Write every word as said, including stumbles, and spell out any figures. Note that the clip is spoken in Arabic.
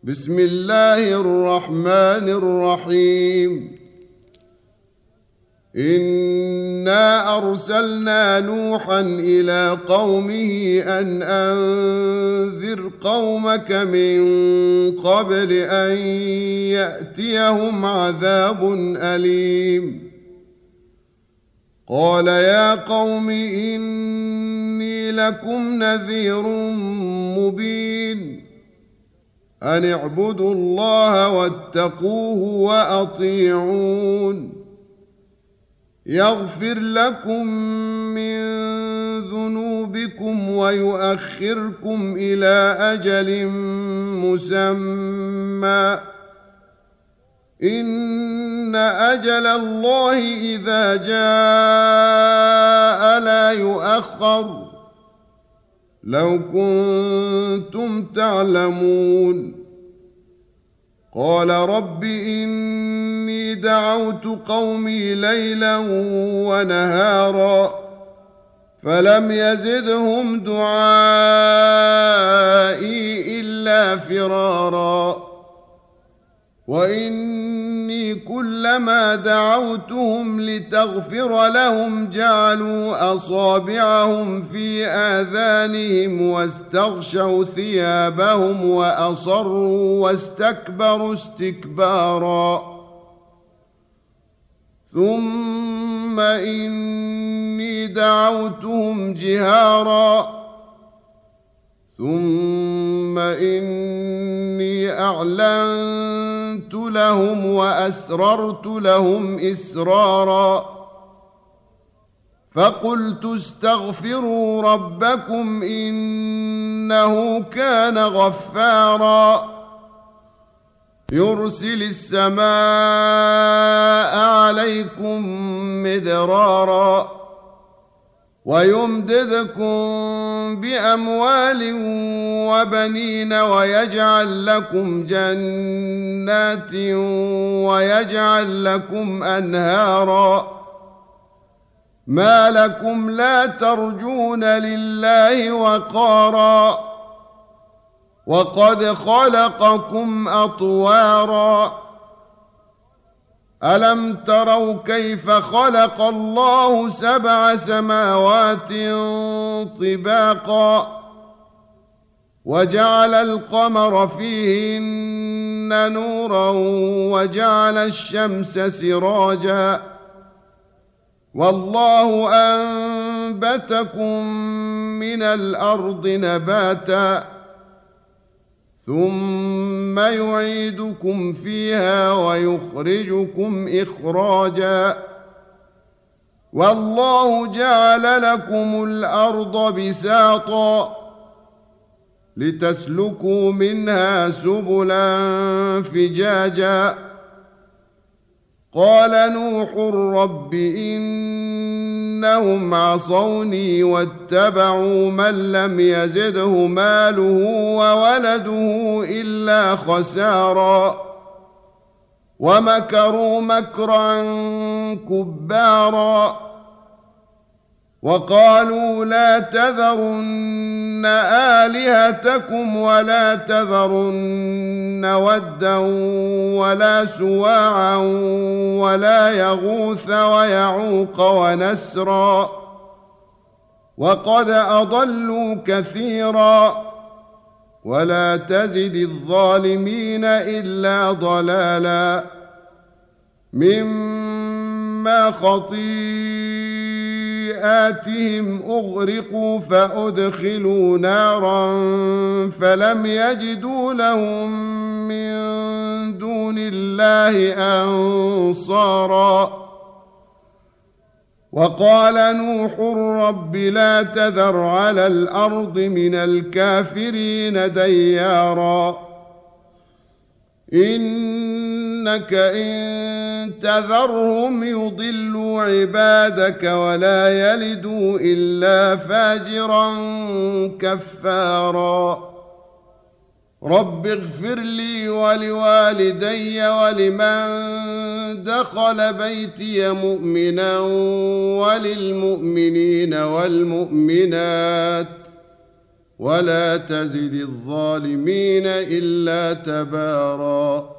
بسم الله الرحمن الرحيم. إنا أرسلنا نوحا إلى قومه أن أنذر قومك من قبل أن يأتيهم عذاب أليم. قال يا قوم إني لكم نذير مبين أن اعبدوا الله واتقوه وأطيعون يغفر لكم من ذنوبكم ويؤخركم إلى أجل مسمى إن أجل الله إذا جاء لا يؤخر لو كنتم تعلمون. قال رب إني دعوت قومي ليلا ونهارا فلم يزدهم دعائي إلا فرارا وإني كلما دعوتهم لتغفر لهم جعلوا أصابعهم في آذانهم واستغشوا ثيابهم وأصروا واستكبروا استكبارا ثم إني دعوتهم جهارا ثم إني أعلنت لهم وأسررت لهم إسرارا فقلت استغفروا ربكم إنه كان غفارا يرسل السماء عليكم مدرارا ويمددكم بأموال وبنين ويجعل لكم جنات ويجعل لكم أنهارا ما لكم لا ترجون لله وقارا وقد خلقكم أطوارا ألم تروا كيف خلق الله سبع سماوات طباقا وجعل القمر فيهن نورا وجعل الشمس سراجا والله أنبتكم من الأرض نباتا ثم يعيدكم فيها ويخرجكم إخراجا والله جعل لكم الأرض بساطا لتسلكوا منها سبلا فجاجا قال نوح رب إنهم عصوني واتبعوا من لم يزده ماله وولده إلا خسارا ومكروا مكرا كبارا وقالوا لا تذرن آلهتكم ولا تذرن ودا ولا سواعا ولا يغوث ويعوق ونسرا وقد أضلوا كثيرا ولا تزد الظالمين إلا ضلالا مما خطيئاتهم أغرقوا فأدخلوا نارا فلم يجدوا لهم من دون الله أنصارا وقال نوح رب لا تذر على الأرض من الكافرين ديارا إنك إن تذرهم يضلوا عبادك ولا يلدوا إلا فاجرا كفارا رب اغفر لي ولوالدي ولمن دخل بيتي مؤمنا وللمؤمنين والمؤمنات ولا تزد الظالمين إلا تباراً.